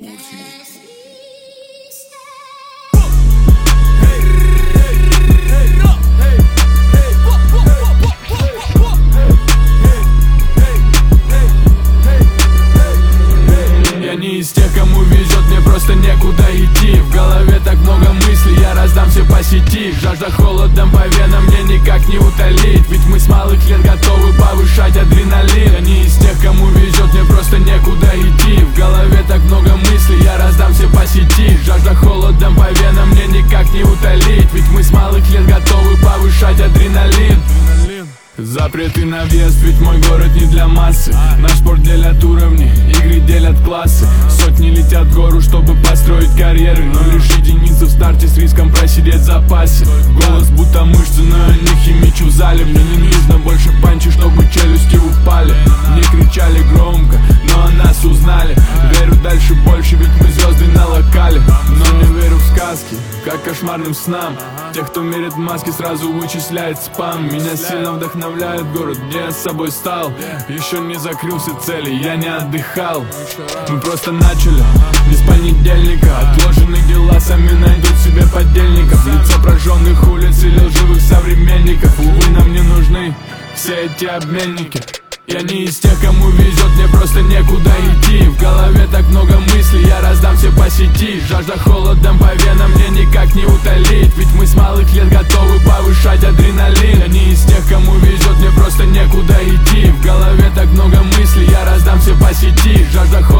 Я не из тех, кому везет, мне просто некуда идти. В голове так много мыслей, я раздам все по сети. Жажда холодом по венам мне никак не утолить, ведь мы с малых лет готовы повышать адреналин. Я не из тех, кому везет, мне просто некуда идти. В голове так много мыслей, я раздам все по сети. Жажда холодом по венам мне никак не утолить, ведь мы с малых лет готовы повышать адреналин. Запреты на въезд, ведь мой город не для массы. Наш спорт делят уровни, игры делят классы. Сотни летят в гору, чтобы построить карьеры, но лишь единицы в старте с риском просидеть в запасе. Голос будто мышцы, но я не химичу в зале. Мне не нужно больше панчи, чтобы челюсти упали. Не кричали громко, но о нас узнали. Верю дальше больше, ведь мы звезды на локале. Но не верю в сказки, как кошмарным снам. Тех, кто мерит маски, сразу вычисляет спам. Меня сильно вдохновляет город, где я с собой стал. Еще не закрыл все цели, я не отдыхал. Мы просто начали, не с понедельника. Отложенные дела сами найдут себе подельников. Лица прожженных улиц или лживых современников. Увы, нам не нужны все эти обменники. Я не из тех, кому везет, мне просто некуда идти. В голове так много мыслей, я раздам все по сети. Жажда холодом по венам мне никак не утолить, ведь мы с малых лет готовы повышать адреналин. Я не из тех, кому везет, мне просто некуда идти. В голове так много мыслей, я раздам все по сети. Жажда